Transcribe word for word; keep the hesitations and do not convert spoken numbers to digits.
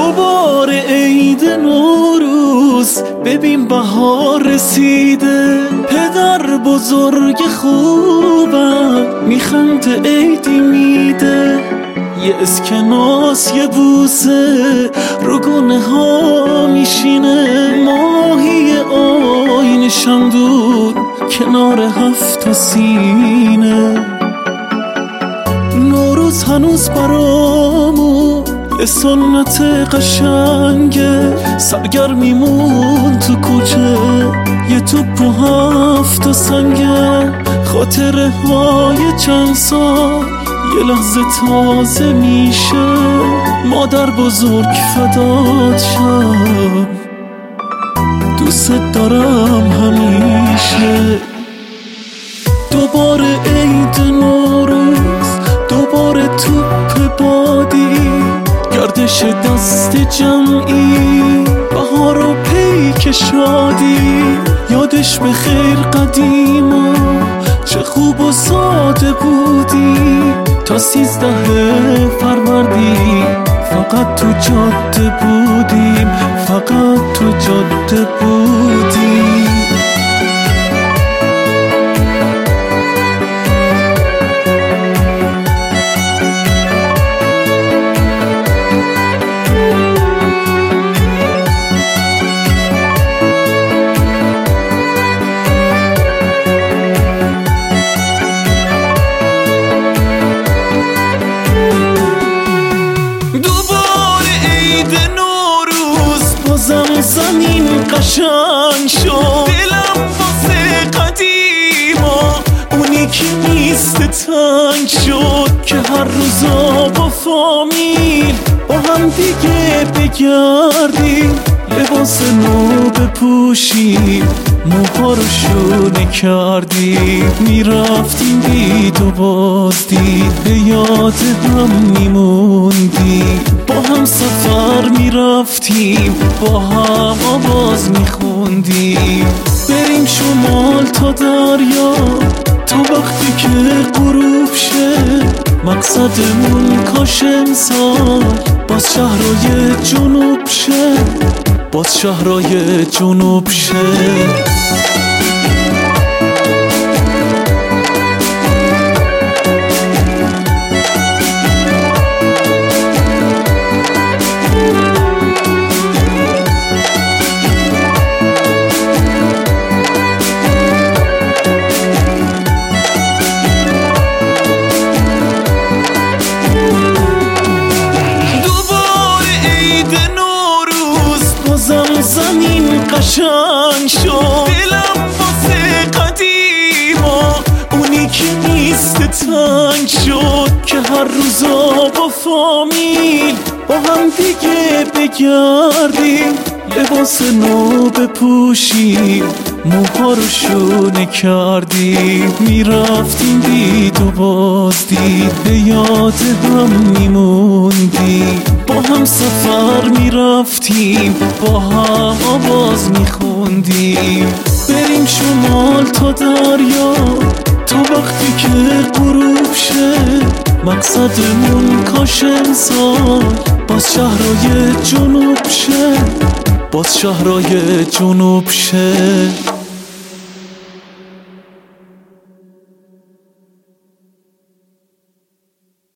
دوباره عید نوروز، ببین بهار رسیده. پدر بزرگ خوبم میخنده عیدی میده. یه اسکناس یه بوسه رو گونه ها میشینه. ماهی آین شمدون کنار هفت سینه. نوروز هنوز برامون یه سنت قشنگه. سرگرمیمون تو کوچه یه توپ و هفت سنگه. خاطره های چند سال یه لحظه تازه میشه. مادر بزرگ فدات شم، دوست دارم همیشه. دوباره عید نوروز، دوباره توپ بادی، گردش دست جمعی، بهار و پیک شادی. یادش به خیر قدیما چه خوب و ساده بودی. تا سیزده فروردین فقط تو جاده بودیم، فقط تو جاده بودیم. زمین قشنگ شد، دلم واسه قدیما اونی که نیست تنگ شد. که هر روزا با فامیل با هم دیگه بگردیم، لباس نو بپوشیم، موها رو شونه کردیم. میرفتیم دید و باز دید، به یاد هم میموندیم. با هم سفر میرفتیم، با هم آواز میخوندیم. بریم شمال تا دریا، تا وقتی که غروب شه. مقصدمون کاش امسال باز شهرهای جنوب شه، باز شهرهای جنوب شه. زمین قشنگ شد، دلم واسه قدیما اونی که نیست تنگ شد. که هر روزا با فامیل با هم دیگه بگردیم، لباس نو بپوشیم، موها رو شونه کردیم. میرفتیم دید و باز دید، به یاد هم میموندیم. با هم سفر میرفتیم، با هم آواز میخوندیم. بریم شمال تا دریا، تا وقتی که غروب شه. مقصدمون کاش امسال باز شهرهای جنوب شه، باز شهرهای جنوب شه.